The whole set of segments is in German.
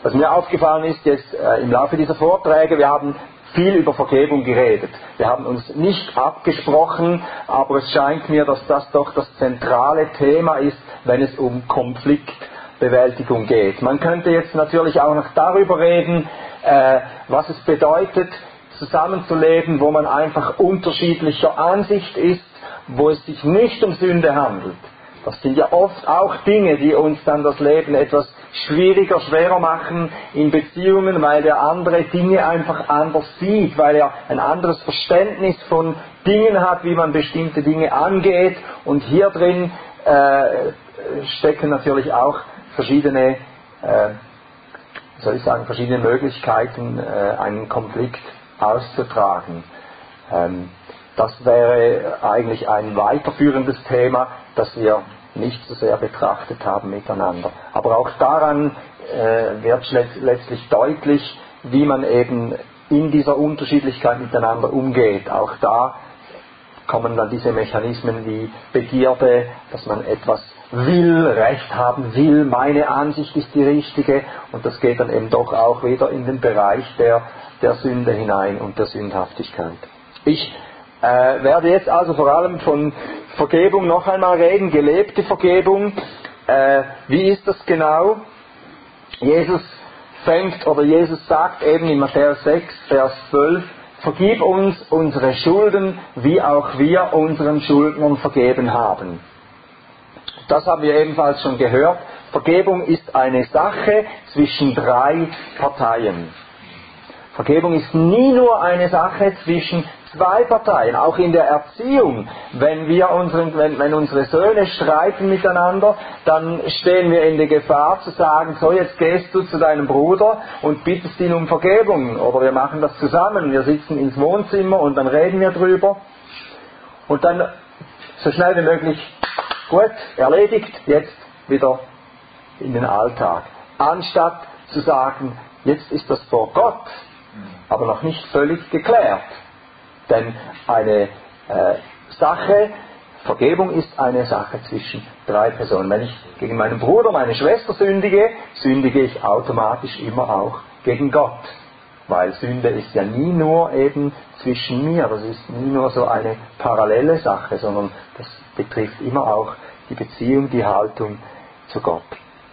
Was mir aufgefallen ist jetzt im Laufe dieser Vorträge, wir haben viel über Vergebung geredet. Wir haben uns nicht abgesprochen, aber es scheint mir, dass das doch das zentrale Thema ist, wenn es um Konfliktbewältigung geht. Man könnte jetzt natürlich auch noch darüber reden, was es bedeutet, zusammenzuleben, wo man einfach unterschiedlicher Ansicht ist, wo es sich nicht um Sünde handelt. Das sind ja oft auch Dinge, die uns dann das Leben etwas schwieriger, schwerer machen in Beziehungen, weil der andere Dinge einfach anders sieht, weil er ein anderes Verständnis von Dingen hat, wie man bestimmte Dinge angeht. Und hier drin stecken natürlich auch verschiedene, verschiedene Möglichkeiten, einen Konflikt auszutragen. Das wäre eigentlich ein weiterführendes Thema, das wir nicht so sehr betrachtet haben miteinander. Aber auch daran wird letztlich deutlich, wie man eben in dieser Unterschiedlichkeit miteinander umgeht. Auch da kommen dann diese Mechanismen wie Begierde, dass man etwas will, Recht haben will, meine Ansicht ist die richtige, und das geht dann eben doch auch wieder in den Bereich der Sünde hinein und der Sündhaftigkeit. Ich werde jetzt also vor allem von Vergebung noch einmal reden, gelebte Vergebung. Wie ist das genau? Jesus sagt eben in Matthäus 6, Vers 12, vergib uns unsere Schulden, wie auch wir unseren Schuldnern vergeben haben. Das haben wir ebenfalls schon gehört. Vergebung ist eine Sache zwischen drei Parteien. Vergebung ist nie nur eine Sache zwischen zwei Parteien. Auch in der Erziehung, wenn unsere Söhne streiten miteinander, dann stehen wir in der Gefahr zu sagen, so jetzt gehst du zu deinem Bruder und bittest ihn um Vergebung. Oder wir machen das zusammen, wir sitzen ins Wohnzimmer und dann reden wir drüber. Und dann so schnell wie möglich, gut, erledigt, jetzt wieder in den Alltag. Anstatt zu sagen, jetzt ist das vor Gott, aber noch nicht völlig geklärt. Denn eine Vergebung ist eine Sache zwischen drei Personen. Wenn ich gegen meinen Bruder, meine Schwester sündige ich automatisch immer auch gegen Gott. Weil Sünde ist ja nie nur eben zwischen mir, das ist nie nur so eine parallele Sache, sondern das betrifft immer auch die Beziehung, die Haltung zu Gott.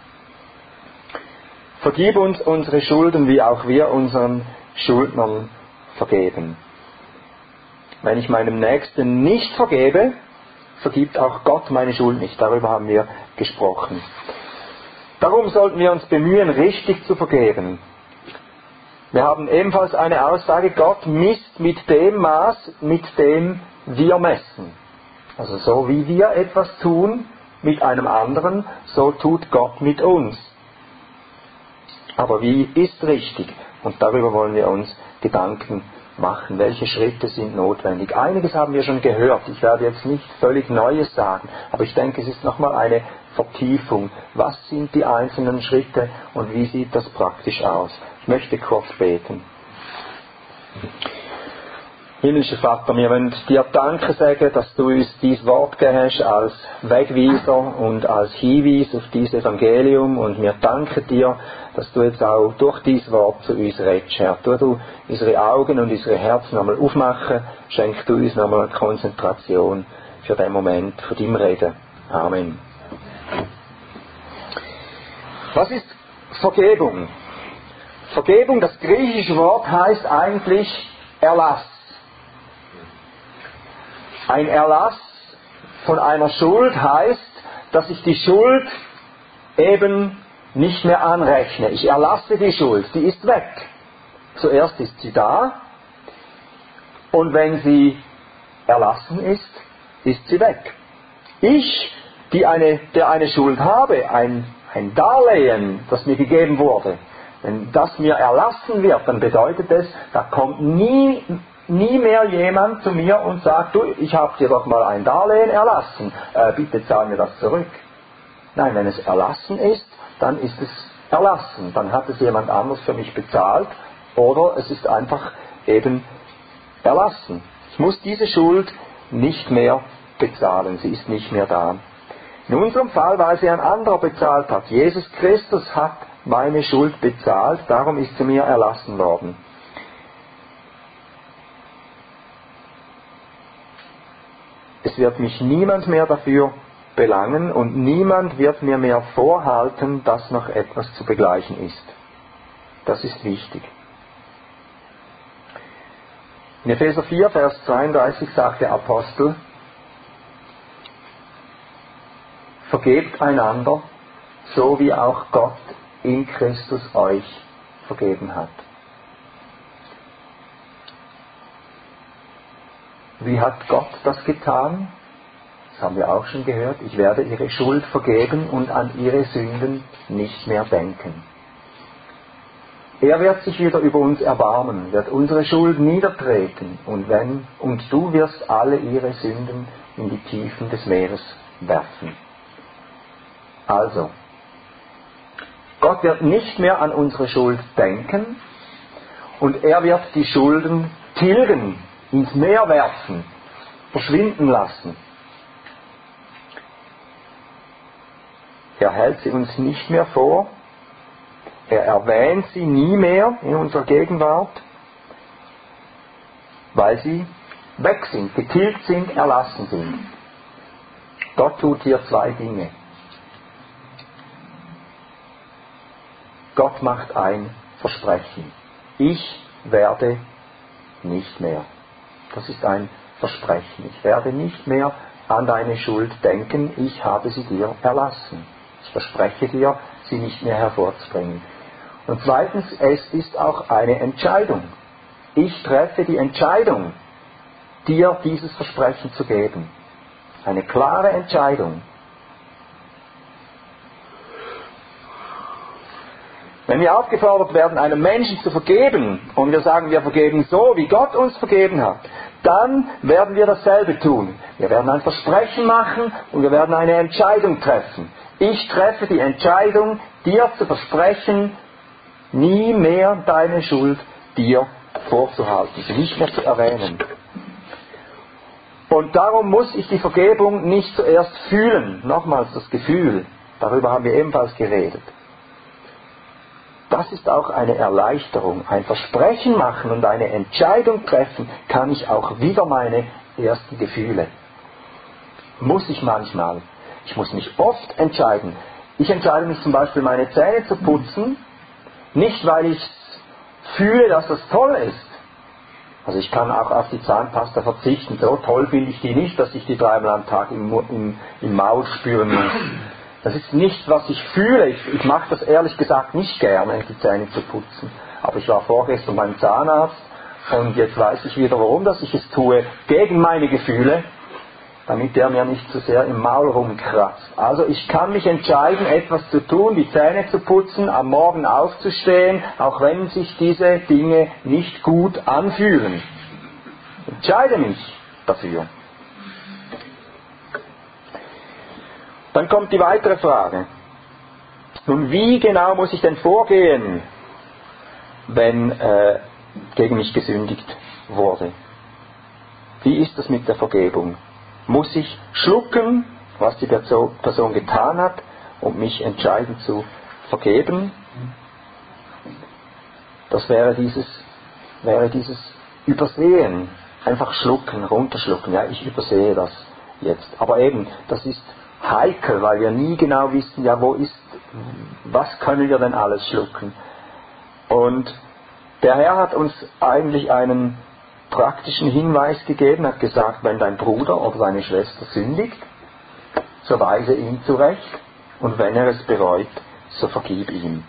Vergib uns unsere Schulden, wie auch wir unseren Schuldnern vergeben. Wenn ich meinem Nächsten nicht vergebe, vergibt auch Gott meine Schuld nicht. Darüber haben wir gesprochen. Darum sollten wir uns bemühen, richtig zu vergeben. Wir haben ebenfalls eine Aussage, Gott misst mit dem Maß, mit dem wir messen. Also so wie wir etwas tun mit einem anderen, so tut Gott mit uns. Aber wie ist richtig? Und darüber wollen wir uns Gedanken machen. Welche Schritte sind notwendig? Einiges haben wir schon gehört. Ich werde jetzt nicht völlig Neues sagen, aber ich denke, es ist nochmal eine Vertiefung. Was sind die einzelnen Schritte und wie sieht das praktisch aus? Ich möchte kurz beten. Himmlischer Vater, wir wollen dir Danke sagen, dass du uns dieses Wort gegeben hast als Wegweiser und als Hinweis auf dieses Evangelium, und wir danken dir, dass du jetzt auch durch dieses Wort zu uns redest, Herr. Du unsere Augen und unsere Herzen nochmal aufmachen, schenk du uns nochmal eine Konzentration für den Moment von deinem Reden. Amen. Was ist Vergebung? Vergebung, das griechische Wort heißt eigentlich Erlass. Ein Erlass von einer Schuld heißt, dass ich die Schuld eben nicht mehr anrechne. Ich erlasse die Schuld, die ist weg. Zuerst ist sie da, und wenn sie erlassen ist, ist sie weg. Ich, der eine Schuld habe, ein Darlehen, das mir gegeben wurde, wenn das mir erlassen wird, dann bedeutet es, da kommt nie mehr jemand zu mir und sagt, du, ich habe dir doch mal ein Darlehen erlassen, bitte zahl mir das zurück. Nein, wenn es erlassen ist, dann ist es erlassen. Dann hat es jemand anders für mich bezahlt, oder es ist einfach eben erlassen. Ich muss diese Schuld nicht mehr bezahlen, sie ist nicht mehr da. In unserem Fall, weil sie ein anderer bezahlt hat. Jesus Christus hat meine Schuld bezahlt, darum ist sie mir erlassen worden. Es wird mich niemand mehr dafür belangen und niemand wird mir mehr vorhalten, dass noch etwas zu begleichen ist. Das ist wichtig. In Epheser 4, Vers 32 sagt der Apostel: Vergebt einander, so wie auch Gott in Christus euch vergeben hat. Wie hat Gott das getan? Das haben wir auch schon gehört. Ich werde ihre Schuld vergeben und an ihre Sünden nicht mehr denken. Er wird sich wieder über uns erbarmen, wird unsere Schuld niedertreten und du wirst alle ihre Sünden in die Tiefen des Meeres werfen. Also, Gott wird nicht mehr an unsere Schuld denken und er wird die Schulden tilgen, ins Meer werfen, verschwinden lassen. Er hält sie uns nicht mehr vor, er erwähnt sie nie mehr in unserer Gegenwart, weil sie weg sind, getilgt sind, erlassen sind. Gott tut hier zwei Dinge. Gott macht ein Versprechen. Ich werde nicht mehr. Das ist ein Versprechen. Ich werde nicht mehr an deine Schuld denken. Ich habe sie dir erlassen. Ich verspreche dir, sie nicht mehr hervorzubringen. Und zweitens, es ist auch eine Entscheidung. Ich treffe die Entscheidung, dir dieses Versprechen zu geben. Eine klare Entscheidung. Wenn wir aufgefordert werden, einem Menschen zu vergeben, und wir sagen, wir vergeben so, wie Gott uns vergeben hat, dann werden wir dasselbe tun. Wir werden ein Versprechen machen und wir werden eine Entscheidung treffen. Ich treffe die Entscheidung, dir zu versprechen, nie mehr deine Schuld dir vorzuhalten, sie nicht mehr zu erwähnen. Und darum muss ich die Vergebung nicht zuerst fühlen. Nochmals das Gefühl, darüber haben wir ebenfalls geredet. Das ist auch eine Erleichterung. Ein Versprechen machen und eine Entscheidung treffen, kann ich auch wieder meine ersten Gefühle. Muss ich manchmal. Ich muss mich oft entscheiden. Ich entscheide mich zum Beispiel, meine Zähne zu putzen, nicht weil ich fühle, dass das toll ist. Also ich kann auch auf die Zahnpasta verzichten. So toll finde ich die nicht, dass ich die 3-mal am Tag im Maul spüren muss. Das ist nicht, was ich fühle. Ich mache das ehrlich gesagt nicht gerne, die Zähne zu putzen. Aber ich war vorgestern beim Zahnarzt und jetzt weiß ich wieder, warum dass ich es tue. Gegen meine Gefühle, damit der mir nicht zu sehr im Maul rumkratzt. Also ich kann mich entscheiden, etwas zu tun, die Zähne zu putzen, am Morgen aufzustehen, auch wenn sich diese Dinge nicht gut anfühlen. Ich entscheide mich dafür. Dann kommt die weitere Frage. Nun, wie genau muss ich denn vorgehen, wenn gegen mich gesündigt wurde? Wie ist das mit der Vergebung? Muss ich schlucken, was die Person getan hat, und mich entscheiden zu vergeben? Das wäre dieses Übersehen. Einfach schlucken, runterschlucken. Ja, ich übersehe das jetzt. Aber eben, das ist heikel, weil wir nie genau wissen, ja, was können wir denn alles schlucken? Und der Herr hat uns eigentlich einen praktischen Hinweis gegeben, hat gesagt, wenn dein Bruder oder deine Schwester sündigt, so weise ihn zurecht, und wenn er es bereut, so vergib ihm.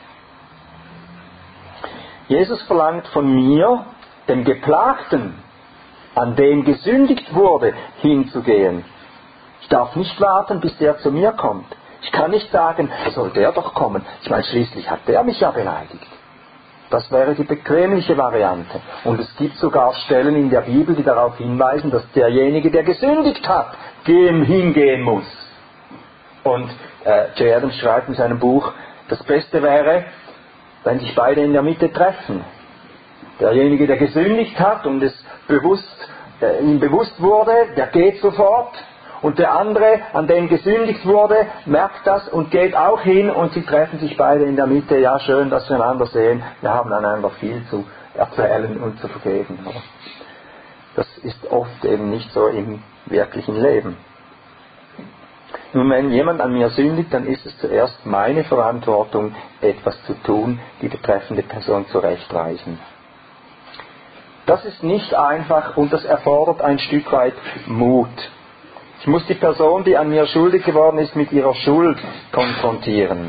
Jesus verlangt von mir, dem Geplagten, an den gesündigt wurde, hinzugehen. Ich darf nicht warten, bis der zu mir kommt. Ich kann nicht sagen, soll der doch kommen. Ich meine, schließlich hat der mich ja beleidigt. Das wäre die bequemliche Variante. Und es gibt sogar Stellen in der Bibel, die darauf hinweisen, dass derjenige, der gesündigt hat, hingehen muss. Und Jay Adams schreibt in seinem Buch, das Beste wäre, wenn sich beide in der Mitte treffen. Derjenige, der gesündigt hat und es ihm bewusst wurde, der geht sofort. Und der andere, an dem gesündigt wurde, merkt das und geht auch hin und sie treffen sich beide in der Mitte. Ja, schön, dass wir einander sehen. Wir haben einander viel zu erzählen und zu vergeben. Das ist oft eben nicht so im wirklichen Leben. Nun, wenn jemand an mir sündigt, dann ist es zuerst meine Verantwortung, etwas zu tun, die betreffende Person zurechtweisen. Das ist nicht einfach und das erfordert ein Stück weit Mut. Ich muss die Person, die an mir schuldig geworden ist, mit ihrer Schuld konfrontieren.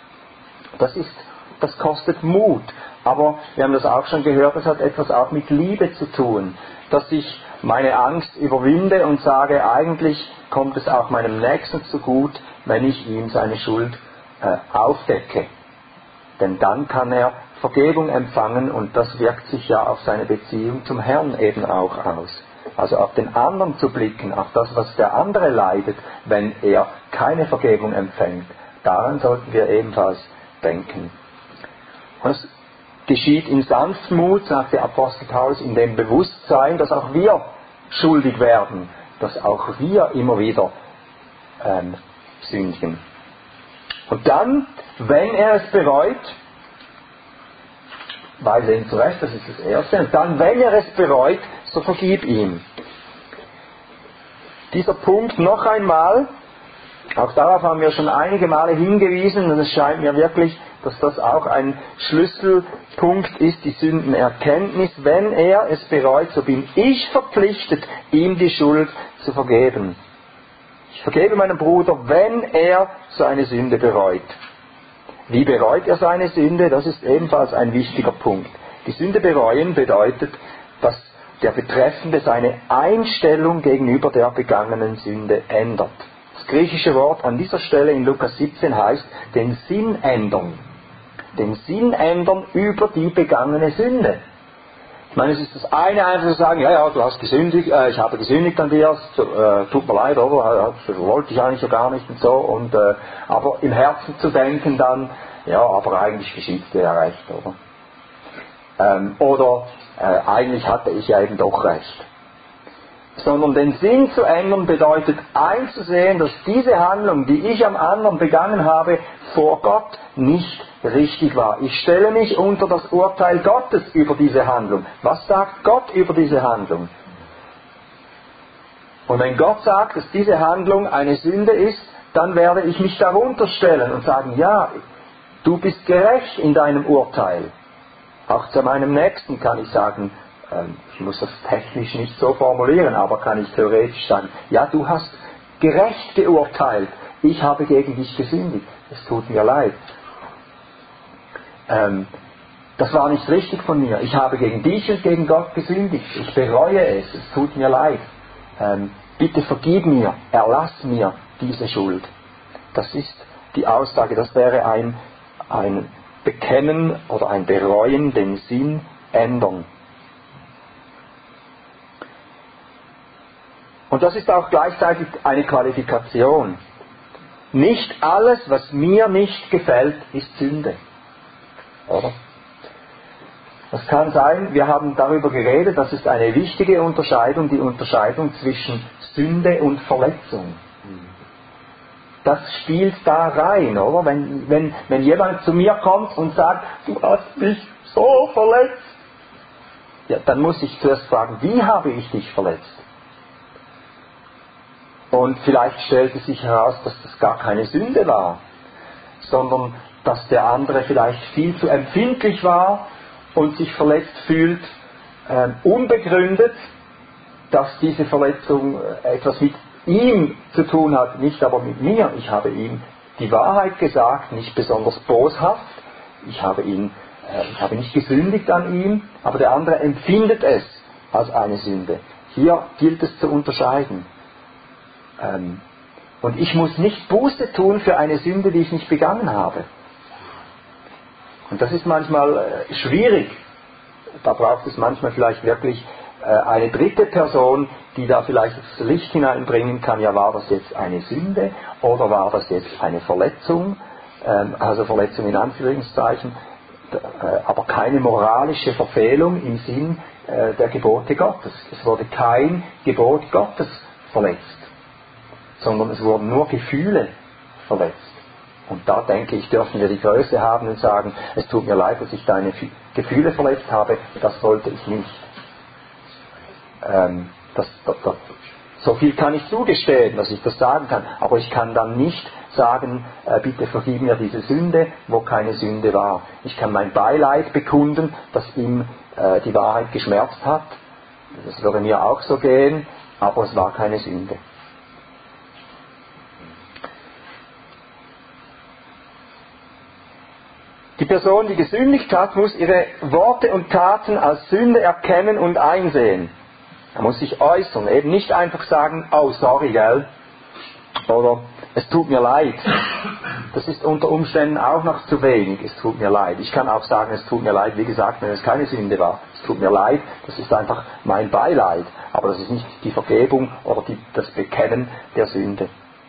Das kostet Mut. Aber wir haben das auch schon gehört, das hat etwas auch mit Liebe zu tun. Dass ich meine Angst überwinde und sage, eigentlich kommt es auch meinem Nächsten zugut, wenn ich ihm seine Schuld aufdecke. Denn dann kann er Vergebung empfangen und das wirkt sich ja auf seine Beziehung zum Herrn eben auch aus. Also auf den anderen zu blicken, auf das, was der andere leidet, wenn er keine Vergebung empfängt. Daran sollten wir ebenfalls denken. Und es geschieht in Sanftmut, sagt der Apostel Paulus, in dem Bewusstsein, dass auch wir schuldig werden, dass auch wir immer wieder sündigen. Und dann, wenn er es bereut, weise ihn zurecht, das ist das Erste, und dann, wenn er es bereut, so vergib ihm. Dieser Punkt noch einmal, auch darauf haben wir schon einige Male hingewiesen, und es scheint mir wirklich, dass das auch ein Schlüsselpunkt ist, die Sündenerkenntnis. Wenn er es bereut, so bin ich verpflichtet, ihm die Schuld zu vergeben. Ich vergebe meinem Bruder, wenn er seine Sünde bereut. Wie bereut er seine Sünde? Das ist ebenfalls ein wichtiger Punkt. Die Sünde bereuen bedeutet, dass der Betreffende seine Einstellung gegenüber der begangenen Sünde ändert. Das griechische Wort an dieser Stelle in Lukas 17 heißt, den Sinn ändern. Den Sinn ändern über die begangene Sünde. Ich meine, es ist das eine, einfach zu sagen, ja, du hast gesündigt, ich habe gesündigt an dir, tut mir leid, oder? Das wollte ich eigentlich so gar nicht und so. Und, aber im Herzen zu denken dann, ja, aber eigentlich geschieht dir ja recht, oder? Eigentlich hatte ich ja eben doch recht. Sondern den Sinn zu ändern bedeutet einzusehen, dass diese Handlung, die ich am anderen begangen habe, vor Gott nicht richtig war. Ich stelle mich unter das Urteil Gottes über diese Handlung. Was sagt Gott über diese Handlung? Und wenn Gott sagt, dass diese Handlung eine Sünde ist, dann werde ich mich darunter stellen und sagen, ja, du bist gerecht in deinem Urteil. Auch zu meinem Nächsten kann ich sagen, ich muss das technisch nicht so formulieren, aber kann ich theoretisch sagen, ja, du hast gerecht geurteilt, ich habe gegen dich gesündigt, es tut mir leid. Das war nicht richtig von mir, ich habe gegen dich und gegen Gott gesündigt, ich bereue es tut mir leid. Bitte vergib mir, erlass mir diese Schuld. Das ist die Aussage, das wäre ein Bekennen oder ein Bereuen, den Sinn ändern. Und das ist auch gleichzeitig eine Qualifikation. Nicht alles, was mir nicht gefällt, ist Sünde. Oder? Das kann sein, wir haben darüber geredet, das ist eine wichtige Unterscheidung, die Unterscheidung zwischen Sünde und Verletzung. Das spielt da rein, oder? Wenn jemand zu mir kommt und sagt, du hast mich so verletzt, ja, dann muss ich zuerst fragen, wie habe ich dich verletzt? Und vielleicht stellt es sich heraus, dass das gar keine Sünde war, sondern dass der andere vielleicht viel zu empfindlich war und sich verletzt fühlt, unbegründet, dass diese Verletzung etwas mit ihm zu tun hat, nicht aber mit mir. Ich habe ihm die Wahrheit gesagt, nicht besonders boshaft. Ich habe nicht gesündigt an ihm, aber der andere empfindet es als eine Sünde. Hier gilt es zu unterscheiden. Und ich muss nicht Buße tun für eine Sünde, die ich nicht begangen habe. Und das ist manchmal schwierig. Da braucht es manchmal vielleicht wirklich eine dritte Person, die da vielleicht das Licht hineinbringen kann. Ja, war das jetzt eine Sünde oder war das jetzt eine Verletzung? Also Verletzung in Anführungszeichen, aber keine moralische Verfehlung im Sinn der Gebote Gottes. Es wurde kein Gebot Gottes verletzt. sondern es wurden nur Gefühle verletzt. Und da denke ich, dürfen wir die Größe haben und sagen, es tut mir leid, dass ich deine Gefühle verletzt habe, das sollte ich nicht. So viel kann ich zugestehen, dass ich das sagen kann, aber ich kann dann nicht sagen, bitte vergib mir diese Sünde, wo keine Sünde war. Ich kann mein Beileid bekunden, dass ihm die Wahrheit geschmerzt hat. Das würde mir auch so gehen, aber es war keine Sünde. Die Person, die gesündigt hat, muss ihre Worte und Taten als Sünde erkennen und einsehen. Er muss sich äußern, eben nicht einfach sagen, oh sorry, gell, oder es tut mir leid. Das ist unter Umständen auch noch zu wenig, es tut mir leid. Ich kann auch sagen, es tut mir leid, wie gesagt, wenn es keine Sünde war. Es tut mir leid, das ist einfach mein Beileid. Aber das ist nicht die Vergebung oder das Bekennen der Sünde.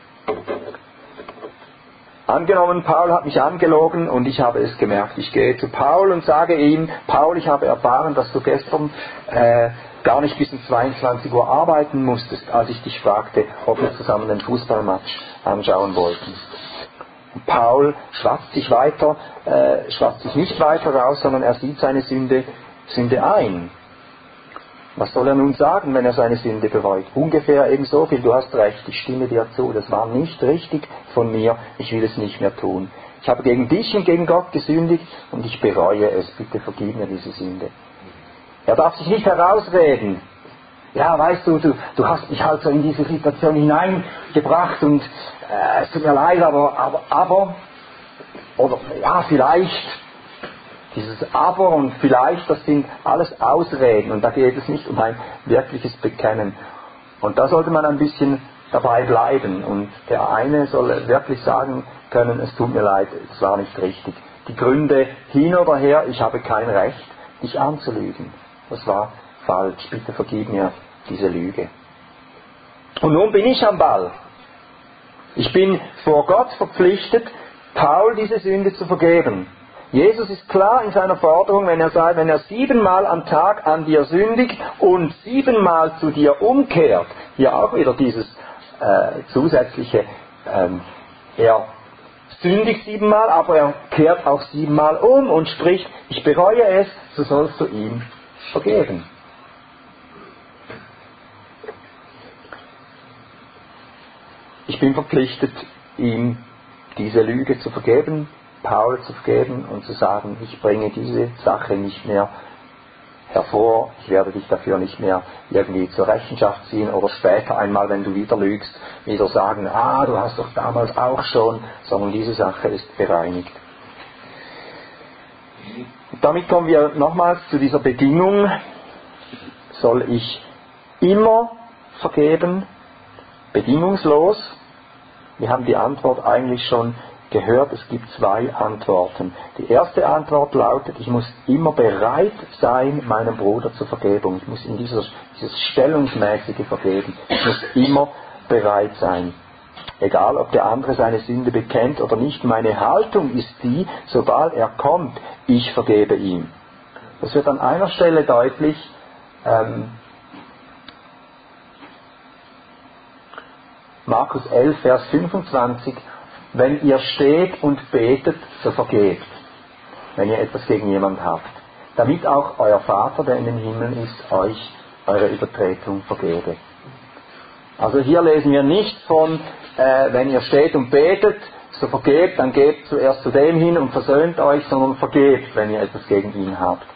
Angenommen, Paul hat mich angelogen und ich habe es gemerkt. Ich gehe zu Paul und sage ihm, Paul, ich habe erfahren, dass du gestern gar nicht bis um 22 Uhr arbeiten musstest, als ich dich fragte, ob wir zusammen den Fußballmatch anschauen wollten. Und Paul schwatzt sich nicht weiter raus, sondern er sieht seine Sünde ein. Was soll er nun sagen, wenn er seine Sünde bereut? Ungefähr eben so viel, du hast recht, ich stimme dir zu, das war nicht richtig von mir, ich will es nicht mehr tun. Ich habe gegen dich und gegen Gott gesündigt und ich bereue es, bitte vergib mir diese Sünde. Er darf sich nicht herausreden. Ja, weißt du, du hast mich halt so in diese Situation hineingebracht und es tut mir leid, aber, oder ja, vielleicht. Dieses Aber und vielleicht, das sind alles Ausreden und da geht es nicht um ein wirkliches Bekennen. Und da sollte man ein bisschen dabei bleiben und der eine soll wirklich sagen können, es tut mir leid, es war nicht richtig. Die Gründe hin oder her, ich habe kein Recht, dich anzulügen. Das war falsch, bitte vergib mir diese Lüge. Und nun bin ich am Ball. Ich bin vor Gott verpflichtet, Paul diese Sünde zu vergeben. Jesus ist klar in seiner Forderung, wenn er sagt, wenn er 7-mal am Tag an dir sündigt und 7-mal zu dir umkehrt, hier auch wieder dieses zusätzliche, er sündigt 7-mal, aber er kehrt auch 7-mal um und spricht, ich bereue es, so sollst du ihm vergeben. Ich bin verpflichtet, ihm diese Lüge zu vergeben, Paul zu vergeben und zu sagen, ich bringe diese Sache nicht mehr hervor, ich werde dich dafür nicht mehr irgendwie zur Rechenschaft ziehen oder später einmal, wenn du wieder lügst, wieder sagen, du hast doch damals auch schon, sondern diese Sache ist bereinigt. Und damit kommen wir nochmals zu dieser Bedingung, soll ich immer vergeben, bedingungslos? Wir haben die Antwort eigentlich schon gehört, es gibt 2 Antworten. Die erste Antwort lautet, ich muss immer bereit sein, meinem Bruder zur Vergebung. Ich muss in dieses stellungsmäßige vergeben. Ich muss immer bereit sein. Egal, ob der andere seine Sünde bekennt oder nicht, meine Haltung ist die, sobald er kommt, ich vergebe ihm. Das wird an einer Stelle deutlich, Markus 11, Vers 25, wenn ihr steht und betet, so vergebt, wenn ihr etwas gegen jemand habt, damit auch euer Vater, der in den Himmeln ist, euch eure Übertretung vergebe. Also hier lesen wir nicht von, wenn ihr steht und betet, so vergebt, dann gebt zuerst zu dem hin und versöhnt euch, sondern vergebt, wenn ihr etwas gegen ihn habt.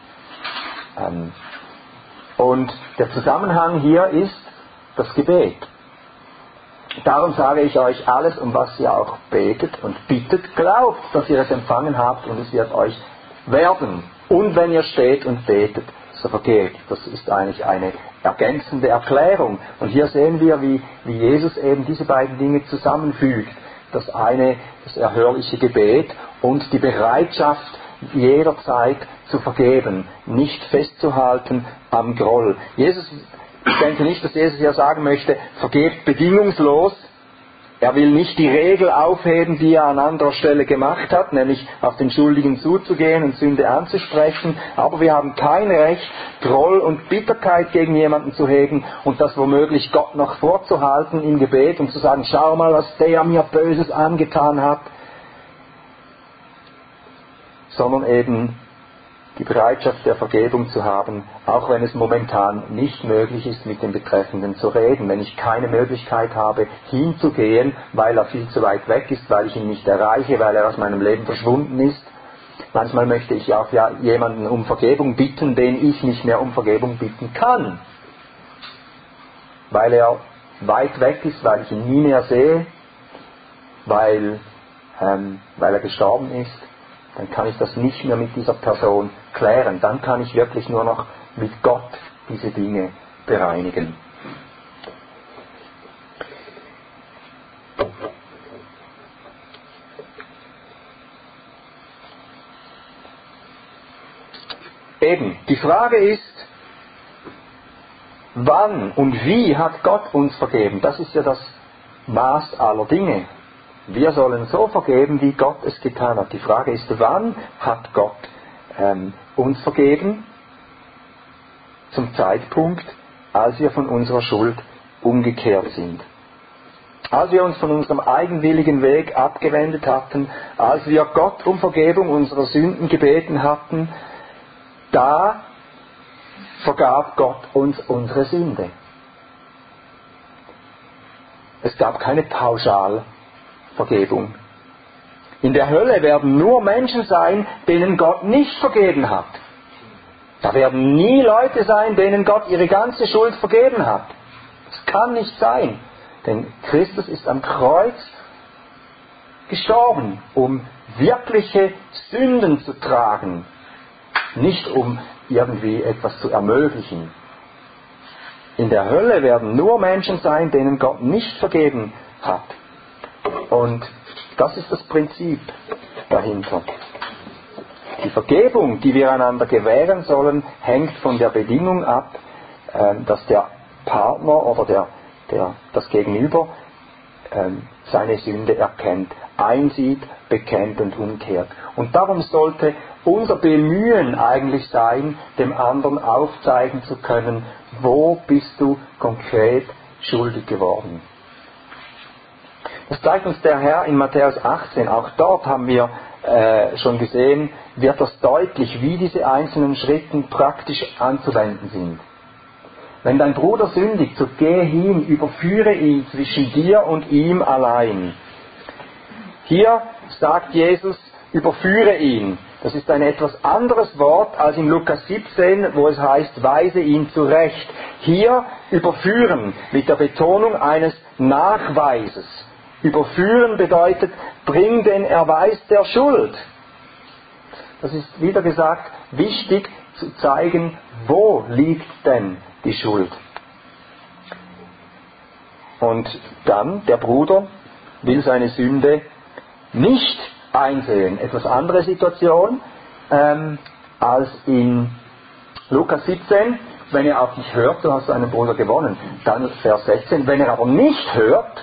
Und der Zusammenhang hier ist das Gebet. Darum sage ich euch, alles, um was ihr auch betet und bittet, glaubt, dass ihr es empfangen habt und es wird euch werden. Und wenn ihr steht und betet, so vergebt. Das ist eigentlich eine ergänzende Erklärung. Und hier sehen wir, wie Jesus eben diese beiden Dinge zusammenfügt. Das eine, das erhörliche Gebet und die Bereitschaft, jederzeit zu vergeben, nicht festzuhalten am Groll. Ich denke nicht, dass Jesus hier sagen möchte, vergebt bedingungslos, Er will nicht die Regel aufheben, die er an anderer Stelle gemacht hat, nämlich auf den Schuldigen zuzugehen und Sünde anzusprechen. Aber wir haben kein Recht, Groll und Bitterkeit gegen jemanden zu hegen und das womöglich Gott noch vorzuhalten im Gebet und zu sagen, schau mal, was der mir Böses angetan hat. Sondern eben die Bereitschaft der Vergebung zu haben, auch wenn es momentan nicht möglich ist, mit dem Betreffenden zu reden. Wenn ich keine Möglichkeit habe, hinzugehen, weil er viel zu weit weg ist, weil ich ihn nicht erreiche, weil er aus meinem Leben verschwunden ist. Manchmal möchte ich auch jemanden um Vergebung bitten, den ich nicht mehr um Vergebung bitten kann. Weil er weit weg ist, weil ich ihn nie mehr sehe, weil er gestorben ist. Dann kann ich das nicht mehr mit dieser Person klären. Dann kann ich wirklich nur noch mit Gott diese Dinge bereinigen. Eben, die Frage ist, wann und wie hat Gott uns vergeben? Das ist ja das Maß aller Dinge. Wir sollen so vergeben, wie Gott es getan hat. Die Frage ist, wann hat Gott uns vergeben? Zum Zeitpunkt, als wir von unserer Schuld umgekehrt sind. Als wir uns von unserem eigenwilligen Weg abgewendet hatten, als wir Gott um Vergebung unserer Sünden gebeten hatten, da vergab Gott uns unsere Sünde. Es gab keine Pauschalvergebung. In der Hölle werden nur Menschen sein, denen Gott nicht vergeben hat. Da werden nie Leute sein, denen Gott ihre ganze Schuld vergeben hat. Das kann nicht sein. Denn Christus ist am Kreuz gestorben, um wirkliche Sünden zu tragen. Nicht um irgendwie etwas zu ermöglichen. In der Hölle werden nur Menschen sein, denen Gott nicht vergeben hat. Und das ist das Prinzip dahinter. Die Vergebung, die wir einander gewähren sollen, hängt von der Bedingung ab, dass der Partner oder das Gegenüber seine Sünde erkennt, einsieht, bekennt und umkehrt. Und darum sollte unser Bemühen eigentlich sein, dem anderen aufzeigen zu können, wo bist du konkret schuldig geworden. Das zeigt uns der Herr in Matthäus 18. Auch dort haben wir schon gesehen, wird das deutlich, wie diese einzelnen Schritte praktisch anzuwenden sind. Wenn dein Bruder sündigt, so geh hin, überführe ihn zwischen dir und ihm allein. Hier sagt Jesus, überführe ihn. Das ist ein etwas anderes Wort als in Lukas 17, wo es heißt, weise ihn zurecht. Hier überführen mit der Betonung eines Nachweises. Überführen bedeutet, bring den Erweis der Schuld. Das ist, wieder gesagt, wichtig zu zeigen, wo liegt denn die Schuld. Und dann, der Bruder will seine Sünde nicht einsehen. Etwas andere Situation als in Lukas 17. Wenn er auf dich hört, so hast du einen Bruder gewonnen. Dann Vers 16. Wenn er aber nicht hört,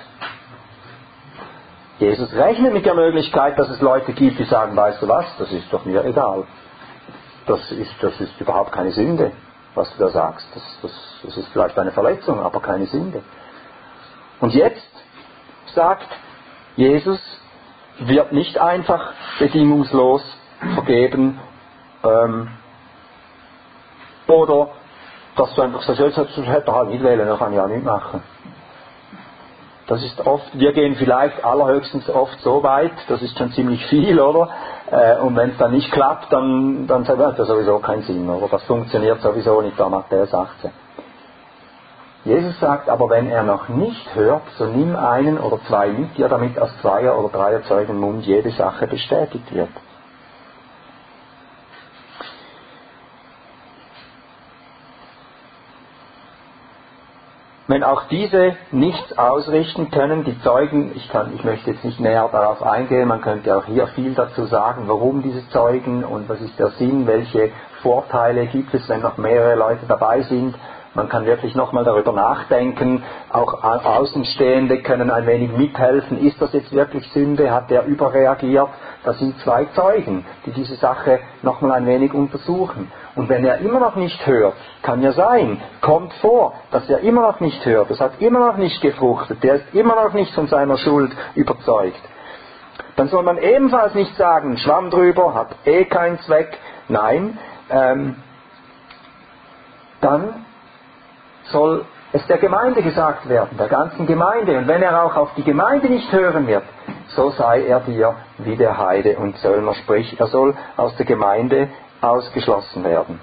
Jesus rechnet mit der Möglichkeit, dass es Leute gibt, die sagen, weißt du was, das ist doch mir egal. Das ist überhaupt keine Sünde, was du da sagst. Das ist vielleicht eine Verletzung, aber keine Sünde. Und jetzt sagt Jesus, wird nicht einfach bedingungslos vergeben, oder dass du einfach sagst, jetzt hätte er halt nicht wählen, dann kann ich auch nicht machen. Das ist oft, wir gehen vielleicht allerhöchstens oft so weit, das ist schon ziemlich viel, oder? Und wenn es dann nicht klappt, dann sagt man, das hat sowieso keinen Sinn, oder? Das funktioniert sowieso nicht, da Matthäus 18. Jesus sagt aber, wenn er noch nicht hört, so nimm einen oder zwei mit dir, damit aus 2er oder 3er Zeugen Mund jede Sache bestätigt wird. Wenn auch diese nichts ausrichten können, die Zeugen, ich möchte jetzt nicht näher darauf eingehen, man könnte auch hier viel dazu sagen, warum diese Zeugen und was ist der Sinn, welche Vorteile gibt es, wenn noch mehrere Leute dabei sind, Man kann wirklich nochmal darüber nachdenken. Auch Außenstehende können ein wenig mithelfen. Ist das jetzt wirklich Sünde? Hat der überreagiert? Das sind 2 Zeugen, die diese Sache nochmal ein wenig untersuchen. Und wenn er immer noch nicht hört, kann ja sein, kommt vor, dass er immer noch nicht hört. Es hat immer noch nicht gefruchtet. Der ist immer noch nicht von seiner Schuld überzeugt. Dann soll man ebenfalls nicht sagen, Schwamm drüber, hat keinen Zweck. Nein, dann soll es der Gemeinde gesagt werden, der ganzen Gemeinde. Und wenn er auch auf die Gemeinde nicht hören wird, so sei er dir wie der Heide und Zöllner, sprich, er soll aus der Gemeinde ausgeschlossen werden.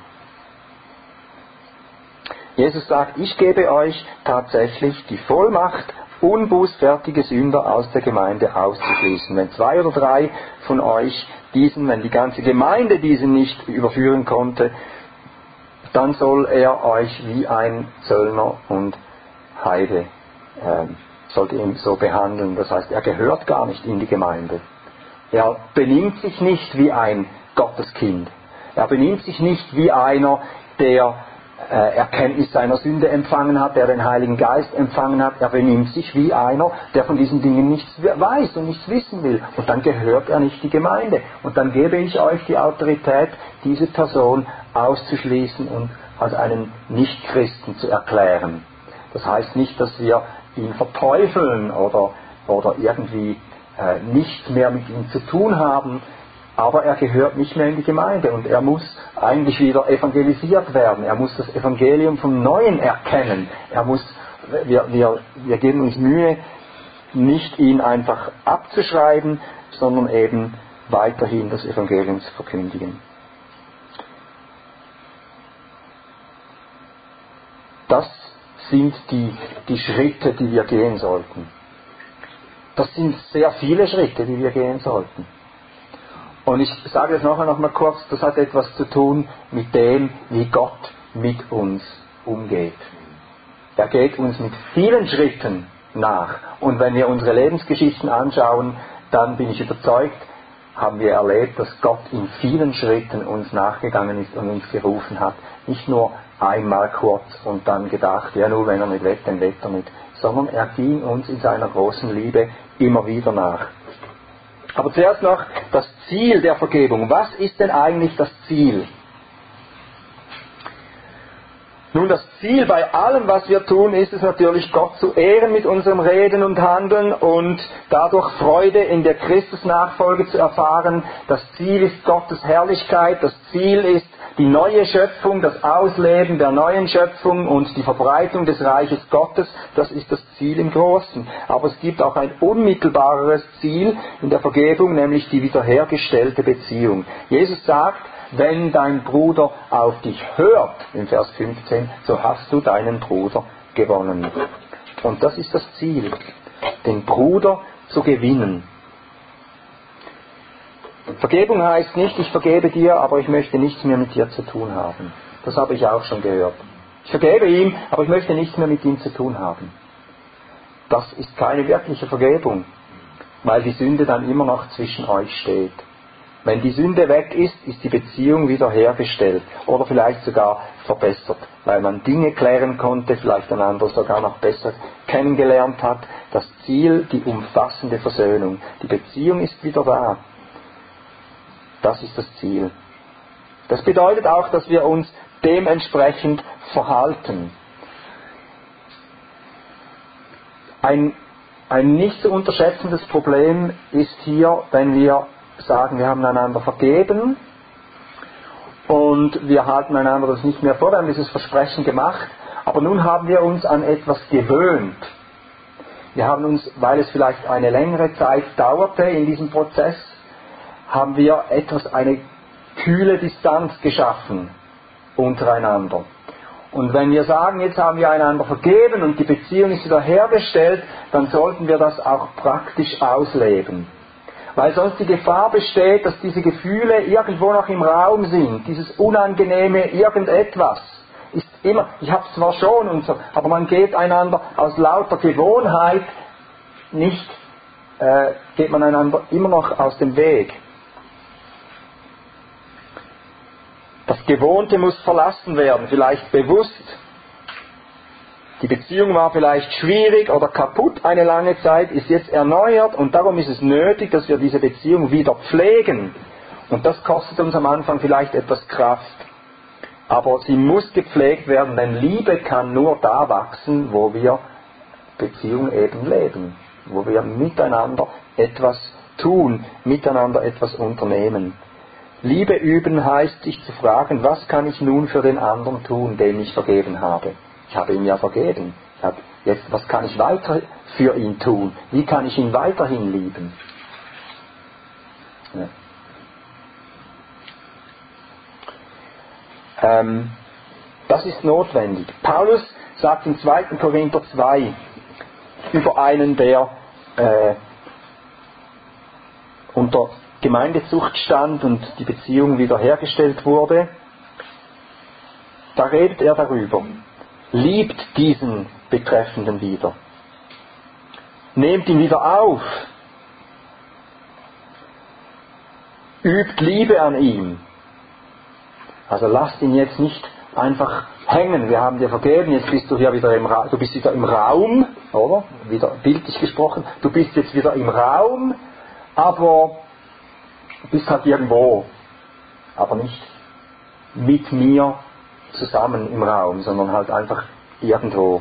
Jesus sagt, ich gebe euch tatsächlich die Vollmacht, unbußfertige Sünder aus der Gemeinde auszuschließen. Wenn 2 oder 3 von euch wenn die ganze Gemeinde diesen nicht überführen konnte, dann soll er euch wie ein Zöllner und Heide, sollte ihn so behandeln. Das heißt, er gehört gar nicht in die Gemeinde. Er benimmt sich nicht wie ein Gotteskind. Er benimmt sich nicht wie einer, der Erkenntnis seiner Sünde empfangen hat, der den Heiligen Geist empfangen hat. Er benimmt sich wie einer, der von diesen Dingen nichts weiß und nichts wissen will. Und dann gehört er nicht die Gemeinde. Und dann gebe ich euch die Autorität, diese Person auszuschließen und als einen Nichtchristen zu erklären. Das heißt nicht, dass wir ihn verteufeln oder irgendwie nichts mehr mit ihm zu tun haben, aber er gehört nicht mehr in die Gemeinde und er muss eigentlich wieder evangelisiert werden. Er muss das Evangelium vom Neuen erkennen. Wir geben uns Mühe, nicht ihn einfach abzuschreiben, sondern eben weiterhin das Evangelium zu verkündigen. Das sind die Schritte, die wir gehen sollten. Das sind sehr viele Schritte, die wir gehen sollten. Und ich sage das noch mal kurz, das hat etwas zu tun mit dem, wie Gott mit uns umgeht. Er geht uns mit vielen Schritten nach. Und wenn wir unsere Lebensgeschichten anschauen, dann bin ich überzeugt, haben wir erlebt, dass Gott in vielen Schritten uns nachgegangen ist und uns gerufen hat. Nicht nur einmal kurz und dann gedacht, ja nur wenn er nicht will, dann will er nicht. Sondern er ging uns in seiner großen Liebe immer wieder nach. Aber zuerst noch das Ziel der Vergebung. Was ist denn eigentlich das Ziel? Nun, das Ziel bei allem, was wir tun, ist es natürlich, Gott zu ehren mit unserem Reden und Handeln und dadurch Freude in der Christusnachfolge zu erfahren. Das Ziel ist Gottes Herrlichkeit, das Ziel ist die neue Schöpfung, das Ausleben der neuen Schöpfung und die Verbreitung des Reiches Gottes. Das ist das Ziel im Großen. Aber es gibt auch ein unmittelbareres Ziel in der Vergebung, nämlich die wiederhergestellte Beziehung. Jesus sagt, wenn dein Bruder auf dich hört, in Vers 15, so hast du deinen Bruder gewonnen. Und das ist das Ziel, den Bruder zu gewinnen. Vergebung heißt nicht, ich vergebe dir, aber ich möchte nichts mehr mit dir zu tun haben. Das habe ich auch schon gehört. Ich vergebe ihm, aber ich möchte nichts mehr mit ihm zu tun haben. Das ist keine wirkliche Vergebung, weil die Sünde dann immer noch zwischen euch steht. Wenn die Sünde weg ist, ist die Beziehung wieder hergestellt oder vielleicht sogar verbessert, weil man Dinge klären konnte, vielleicht einander sogar noch besser kennengelernt hat. Das Ziel, die umfassende Versöhnung. Die Beziehung ist wieder da. Das ist das Ziel. Das bedeutet auch, dass wir uns dementsprechend verhalten. Ein nicht zu unterschätzendes Problem ist hier, wenn wir sagen, wir haben einander vergeben und wir halten einander das nicht mehr vor, wir haben dieses Versprechen gemacht, aber nun haben wir uns an etwas gewöhnt. Wir haben uns, weil es vielleicht eine längere Zeit dauerte in diesem Prozess, haben wir eine kühle Distanz geschaffen untereinander. Und wenn wir sagen, jetzt haben wir einander vergeben und die Beziehung ist wieder hergestellt, dann sollten wir das auch praktisch ausleben. Weil sonst die Gefahr besteht, dass diese Gefühle irgendwo noch im Raum sind. Dieses unangenehme irgendetwas ist immer, ich habe es zwar schon und so, aber man geht einander aus lauter Gewohnheit geht man einander immer noch aus dem Weg. Das Gewohnte muss verlassen werden, vielleicht bewusst. Die Beziehung war vielleicht schwierig oder kaputt eine lange Zeit, ist jetzt erneuert und darum ist es nötig, dass wir diese Beziehung wieder pflegen. Und das kostet uns am Anfang vielleicht etwas Kraft. Aber sie muss gepflegt werden, denn Liebe kann nur da wachsen, wo wir Beziehung eben leben. Wo wir miteinander etwas tun, miteinander etwas unternehmen. Liebe üben heißt, sich zu fragen, was kann ich nun für den anderen tun, dem ich vergeben habe? Ich habe ihm ja vergeben. Jetzt, was kann ich weiter für ihn tun? Wie kann ich ihn weiterhin lieben? Ja. Das ist notwendig. Paulus sagt in 2. Korinther 2 über einen, der unter Gemeindezucht stand und die Beziehung wiederhergestellt wurde. Da redet er darüber. Liebt diesen Betreffenden wieder. Nehmt ihn wieder auf. Übt Liebe an ihm. Also lasst ihn jetzt nicht einfach hängen. Wir haben dir vergeben, jetzt bist du hier wieder du bist wieder im Raum, oder? Wieder bildlich gesprochen. Du bist jetzt wieder im Raum, aber bist halt irgendwo. Aber nicht mit mir zusammen im Raum, sondern halt einfach irgendwo.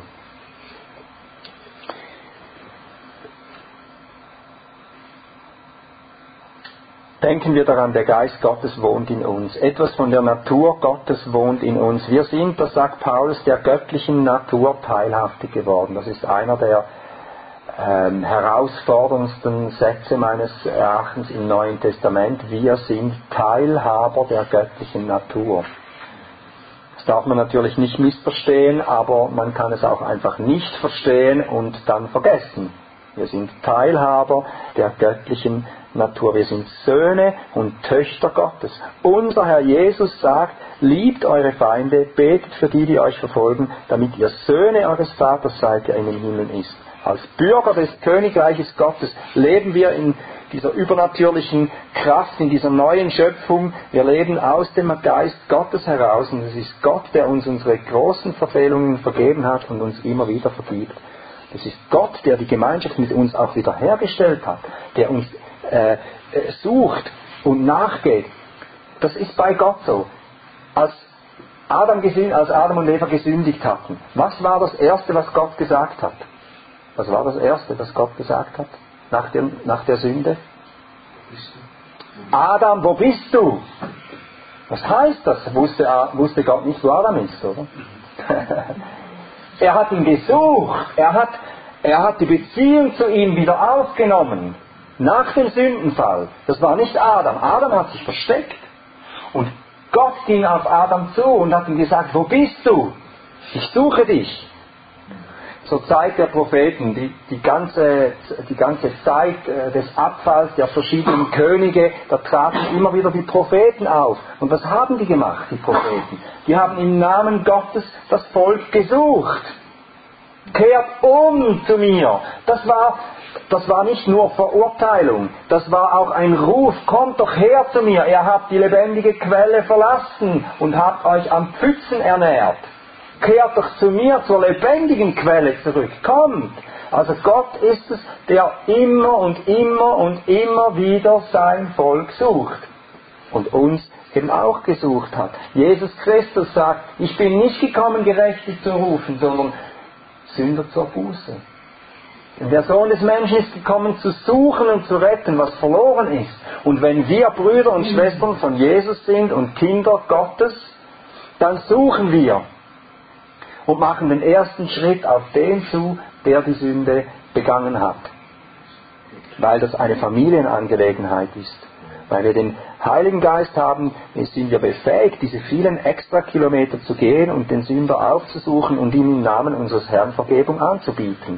Denken wir daran, der Geist Gottes wohnt in uns. Etwas von der Natur Gottes wohnt in uns. Wir sind, das sagt Paulus, der göttlichen Natur teilhaftig geworden. Das ist einer der herausforderndsten Sätze meines Erachtens im Neuen Testament. Wir sind Teilhaber der göttlichen Natur. Das darf man natürlich nicht missverstehen, aber man kann es auch einfach nicht verstehen und dann vergessen. Wir sind Teilhaber der göttlichen Natur. Wir sind Söhne und Töchter Gottes. Unser Herr Jesus sagt, liebt eure Feinde, betet für die, die euch verfolgen, damit ihr Söhne eures Vaters seid, der in den Himmeln ist. Als Bürger des Königreiches Gottes leben wir in dieser übernatürlichen Kraft, in dieser neuen Schöpfung. Wir leben aus dem Geist Gottes heraus und es ist Gott, der uns unsere großen Verfehlungen vergeben hat und uns immer wieder vergibt. Es ist Gott, der die Gemeinschaft mit uns auch wieder hergestellt hat, der uns sucht und nachgeht. Das ist bei Gott so. Als Adam und Eva gesündigt hatten, was war das Erste, was Gott gesagt hat? Was war das Erste, was Gott gesagt hat nach der Sünde? Adam, wo bist du? Was heißt das? Wusste Gott nicht, wo Adam ist, oder? Er hat ihn gesucht. Er hat die Beziehung zu ihm wieder aufgenommen. Nach dem Sündenfall. Das war nicht Adam. Adam hat sich versteckt. Und Gott ging auf Adam zu und hat ihm gesagt, wo bist du? Ich suche dich. Zur Zeit der Propheten, die ganze Zeit des Abfalls der verschiedenen Könige, da traten immer wieder die Propheten auf. Und was haben die gemacht, die Propheten? Die haben im Namen Gottes das Volk gesucht. Kehrt um zu mir. Das war nicht nur Verurteilung, das war auch ein Ruf, kommt doch her zu mir, ihr habt die lebendige Quelle verlassen und habt euch am Pfützen ernährt. Kehrt doch zu mir, zur lebendigen Quelle zurück. Kommt! Also Gott ist es, der immer und immer und immer wieder sein Volk sucht. Und uns eben auch gesucht hat. Jesus Christus sagt, ich bin nicht gekommen, Gerechte zu rufen, sondern Sünder zur Buße. Denn der Sohn des Menschen ist gekommen, zu suchen und zu retten, was verloren ist. Und wenn wir Brüder und Schwestern von Jesus sind und Kinder Gottes, dann suchen wir und machen den ersten Schritt auf den zu, der die Sünde begangen hat. Weil das eine Familienangelegenheit ist. Weil wir den Heiligen Geist haben, sind wir befähigt, diese vielen Extrakilometer zu gehen und den Sünder aufzusuchen und ihm im Namen unseres Herrn Vergebung anzubieten.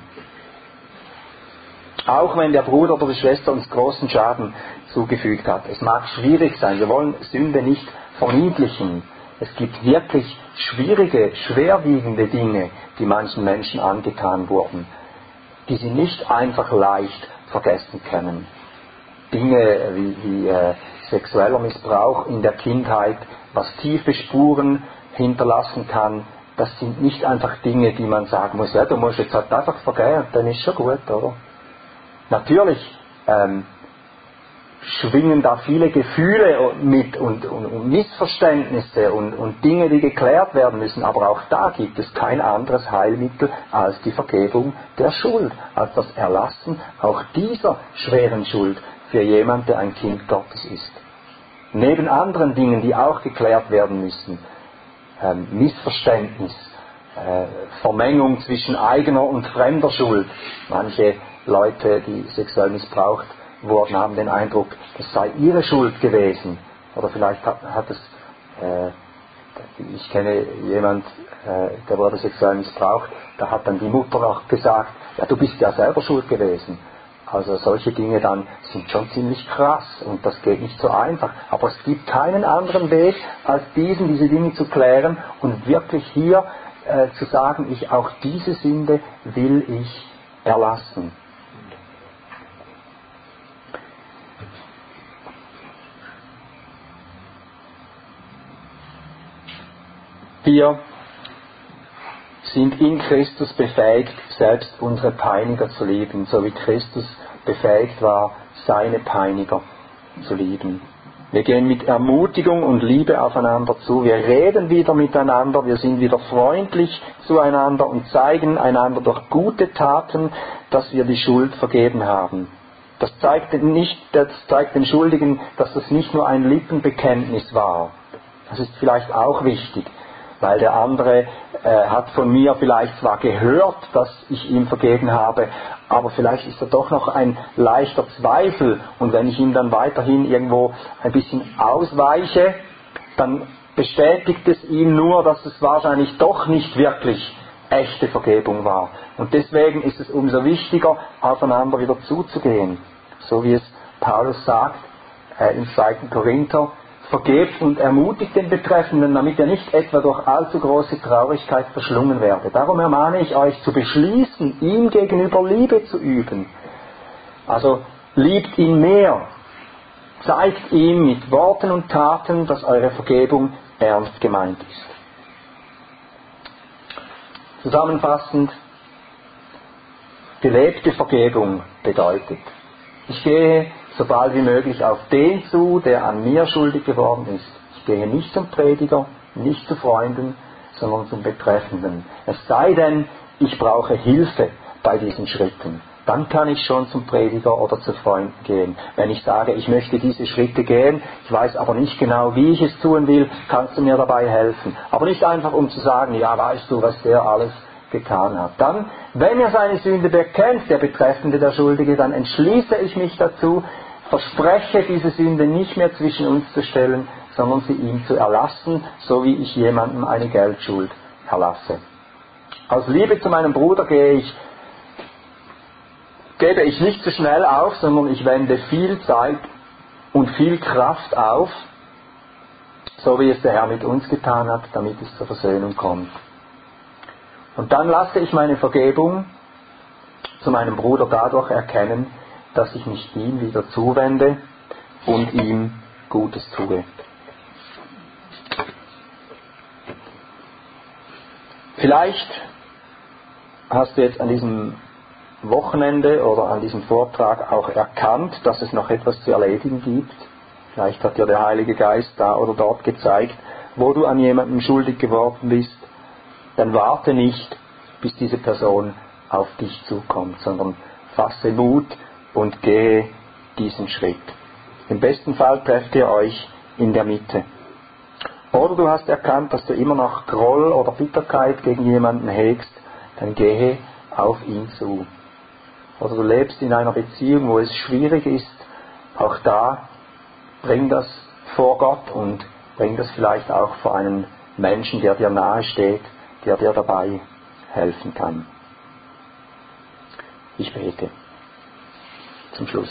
Auch wenn der Bruder oder die Schwester uns großen Schaden zugefügt hat. Es mag schwierig sein, wir wollen Sünde nicht verniedlichen. Es gibt wirklich schwierige, schwerwiegende Dinge, die manchen Menschen angetan wurden, die sie nicht einfach leicht vergessen können. Dinge wie sexueller Missbrauch in der Kindheit, was tiefe Spuren hinterlassen kann, das sind nicht einfach Dinge, die man sagen muss, ja, du musst jetzt halt einfach vergeben, dann ist schon gut, oder? Natürlich schwingen da viele Gefühle mit und Missverständnisse und Dinge, die geklärt werden müssen, aber auch da gibt es kein anderes Heilmittel als die Vergebung der Schuld, als das Erlassen auch dieser schweren Schuld für jemand, der ein Kind Gottes ist. Neben anderen Dingen, die auch geklärt werden müssen, Missverständnis, Vermengung zwischen eigener und fremder Schuld. Manche Leute, die sexuell missbraucht wurden, haben den Eindruck, es sei ihre Schuld gewesen. Oder vielleicht hat es, ich kenne jemand, der wurde sexuell missbraucht, da hat dann die Mutter noch gesagt, ja, du bist ja selber schuld gewesen. Also solche Dinge dann sind schon ziemlich krass und das geht nicht so einfach. Aber es gibt keinen anderen Weg, als diese Dinge zu klären und wirklich hier zu sagen, auch diese Sünde will ich erlassen. Wir sind in Christus befähigt, selbst unsere Peiniger zu lieben, so wie Christus befähigt war, seine Peiniger zu lieben. Wir gehen mit Ermutigung und Liebe aufeinander zu, wir reden wieder miteinander, wir sind wieder freundlich zueinander und zeigen einander durch gute Taten, dass wir die Schuld vergeben haben. Das zeigt den Schuldigen, dass das nicht nur ein Lippenbekenntnis war. Das ist vielleicht auch wichtig. Weil der andere hat von mir vielleicht zwar gehört, dass ich ihm vergeben habe, aber vielleicht ist da doch noch ein leichter Zweifel und wenn ich ihm dann weiterhin irgendwo ein bisschen ausweiche, dann bestätigt es ihm nur, dass es wahrscheinlich doch nicht wirklich echte Vergebung war. Und deswegen ist es umso wichtiger, aufeinander wieder zuzugehen. So wie es Paulus sagt im 2. Korinther, vergebt und ermutigt den Betreffenden, damit er nicht etwa durch allzu große Traurigkeit verschlungen werde. Darum ermahne ich euch zu beschließen, ihm gegenüber Liebe zu üben. Also liebt ihn mehr. Zeigt ihm mit Worten und Taten, dass eure Vergebung ernst gemeint ist. Zusammenfassend, gelebte Vergebung bedeutet, ich gehe so bald wie möglich auf den zu, der an mir schuldig geworden ist. Ich gehe nicht zum Prediger, nicht zu Freunden, sondern zum Betreffenden. Es sei denn, ich brauche Hilfe bei diesen Schritten. Dann kann ich schon zum Prediger oder zu Freunden gehen. Wenn ich sage, ich möchte diese Schritte gehen, ich weiß aber nicht genau, wie ich es tun will, kannst du mir dabei helfen. Aber nicht einfach, um zu sagen, ja, weißt du, was der alles getan hat. Dann, wenn er seine Sünde bekennt, der Betreffende, der Schuldige, dann entschließe ich mich dazu, verspreche, diese Sünde nicht mehr zwischen uns zu stellen, sondern sie ihm zu erlassen, so wie ich jemandem eine Geldschuld erlasse. Aus Liebe zu meinem Bruder gebe ich nicht zu schnell auf, sondern ich wende viel Zeit und viel Kraft auf, so wie es der Herr mit uns getan hat, damit es zur Versöhnung kommt. Und dann lasse ich meine Vergebung zu meinem Bruder dadurch erkennen, dass ich mich ihm wieder zuwende und ihm Gutes tue. Vielleicht hast du jetzt an diesem Wochenende oder an diesem Vortrag auch erkannt, dass es noch etwas zu erledigen gibt. Vielleicht hat dir der Heilige Geist da oder dort gezeigt, wo du an jemandem schuldig geworden bist. Dann warte nicht, bis diese Person auf dich zukommt, sondern fasse Mut und gehe diesen Schritt. Im besten Fall trefft ihr euch in der Mitte. Oder du hast erkannt, dass du immer noch Groll oder Bitterkeit gegen jemanden hegst, dann gehe auf ihn zu. Oder du lebst in einer Beziehung, wo es schwierig ist, auch da bring das vor Gott und bring das vielleicht auch vor einen Menschen, der dir nahe steht, der dir dabei helfen kann. Ich bete. Zum Schluss.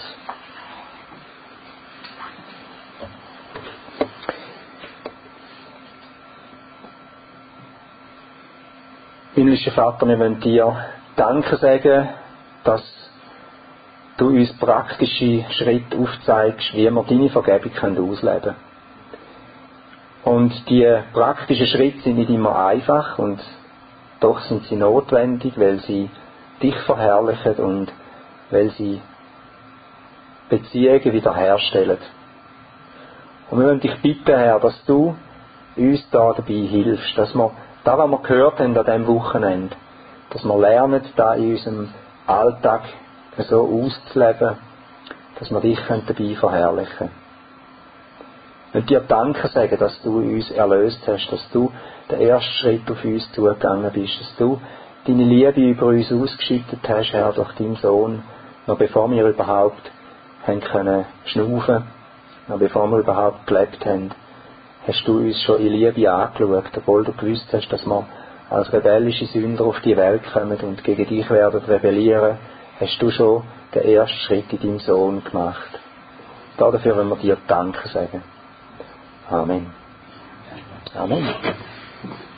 Himmlischer Vater, wir wollen dir Danke sagen, dass du uns praktische Schritte aufzeigst, wie wir deine Vergebung ausleben können. Und die praktischen Schritte sind nicht immer einfach und doch sind sie notwendig, weil sie dich verherrlichen und weil sie Beziehungen wiederherstellen. Und wir wollen dich bitten, Herr, dass du uns da dabei hilfst, dass wir das, was wir gehört haben an diesem Wochenende, dass wir lernen, da in unserem Alltag so auszuleben, dass wir dich dabei verherrlichen können. Und dir Danke sagen, dass du uns erlöst hast, dass du den ersten Schritt auf uns zugegangen bist, dass du deine Liebe über uns ausgeschüttet hast, Herr, durch deinen Sohn, noch bevor wir überhaupt haben können schnaufen, noch bevor wir überhaupt gelebt haben, hast du uns schon in Liebe angeschaut, obwohl du gewusst hast, dass wir als rebellische Sünder auf die Welt kommen und gegen dich werden rebellieren, hast du schon den ersten Schritt in deinem Sohn gemacht. Dafür wollen wir dir Danke sagen. Amen. Amen.